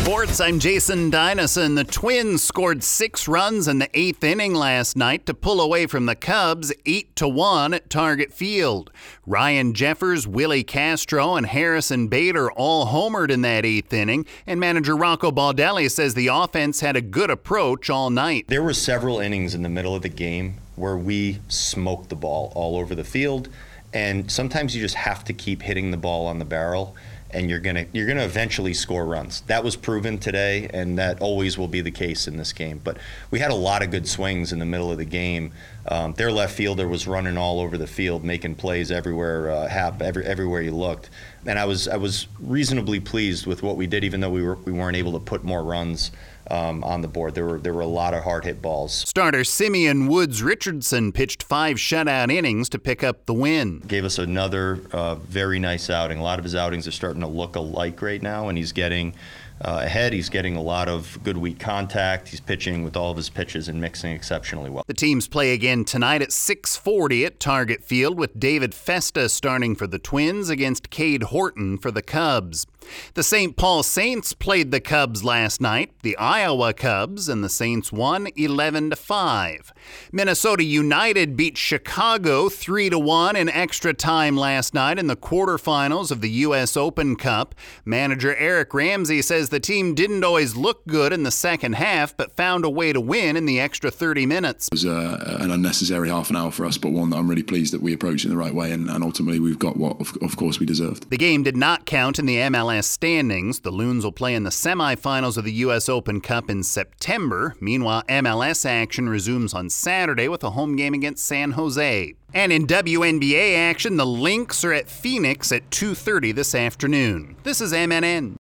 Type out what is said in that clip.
Sports, I'm Jason Dynasson. The Twins scored 6 runs in the 8th inning last night to pull away from the Cubs 8-1 at Target Field. Ryan Jeffers, Willie Castro, and Harrison Bader all homered in that 8th inning, and manager Rocco Baldelli says the offense had a good approach all night. There were several innings in the middle of the game where we smoked the ball all over the field, and sometimes you just have to keep hitting the ball on the barrel, and you're gonna eventually score runs. That was proven today, and that always will be the case in this game. But we had a lot of good swings in the middle of the game. Their left fielder was running all over the field, making plays everywhere, everywhere you looked. And I was reasonably pleased with what we did, even though we weren't able to put more runs on the board. There were a lot of hard hit balls. Starter Simeon Woods Richardson pitched 5 shutout innings to pick up the win. Gave us another very nice outing. A lot of his outings are starting to look alike right now, and he's getting ahead. He's getting a lot of good weak contact. He's pitching with all of his pitches and mixing exceptionally well. The teams play again tonight at 6:40 at Target Field, with David Festa starting for the Twins against Cade Horton for the Cubs. The St. Paul Saints played the Cubs last night. The Iowa Cubs and the Saints won 11-5. Minnesota United beat Chicago 3-1 in extra time last night in the quarterfinals of the U.S. Open Cup. Manager Eric Ramsey says the team didn't always look good in the second half, but found a way to win in the extra 30 minutes. It was an unnecessary half an hour for us, but one that I'm really pleased that we approached in the right way, and ultimately we've got what, of course, we deserved. The game did not count in the MLS standings. The Loons will play in the semifinals of the U.S. Open Cup in September. Meanwhile, MLS action resumes on Saturday with a home game against San Jose. And in WNBA action, the Lynx are at Phoenix at 2:30 this afternoon. This is MNN.